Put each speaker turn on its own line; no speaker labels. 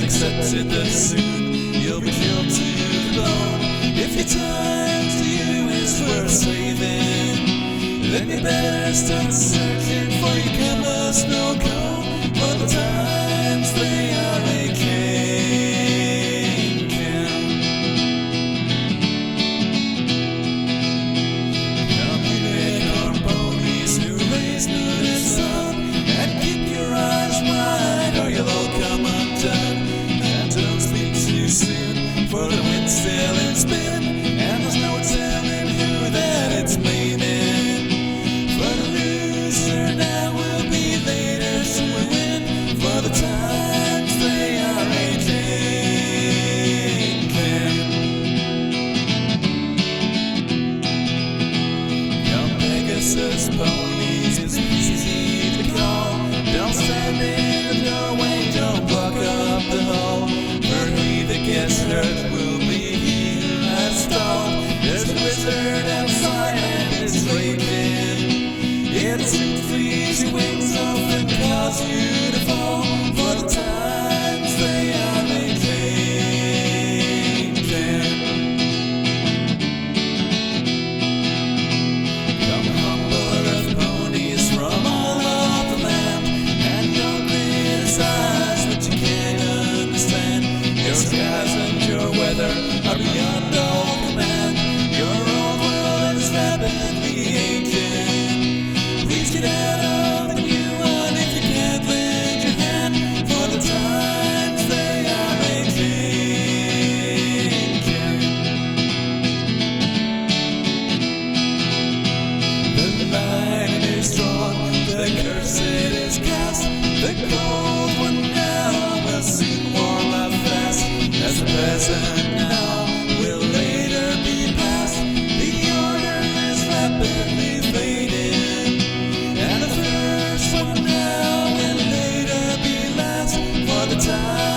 accepted that soon you'll be killed to the bone. If your time to you is worth saving, then you better start searching for your canvas, no cone. For the times they are aching. Come unicorn ponies who raise noon and sun, and keep your eyes wide or you'll all come undone. And don't speak too soon, for the wind's still in spin, and there's no telling who that it's blaming. For the loser now will be later to win, for the times they are aging. Come Pegasus ponies, it's easy to call. Don't stand in the doorway, don't block up the hall, for he that gets hurt will be he who has stalled. There's a wizard outside and it's raging. It's who frees your wings off and cause you to fall, for the times they are aging. Come humble earth ponies from all of the land, and don't criticize what you can't understand. Your skies and your weather are beyond all command. Your old world is rapidly aging. Please get out of the new one if you can't lend your hand, for the times they are aging. The line is drawn, the curse it is cast. The cold one now will soon warm up fast, as the present now will later be past. The order is rapidly fading, and the first one now will later be last, for the time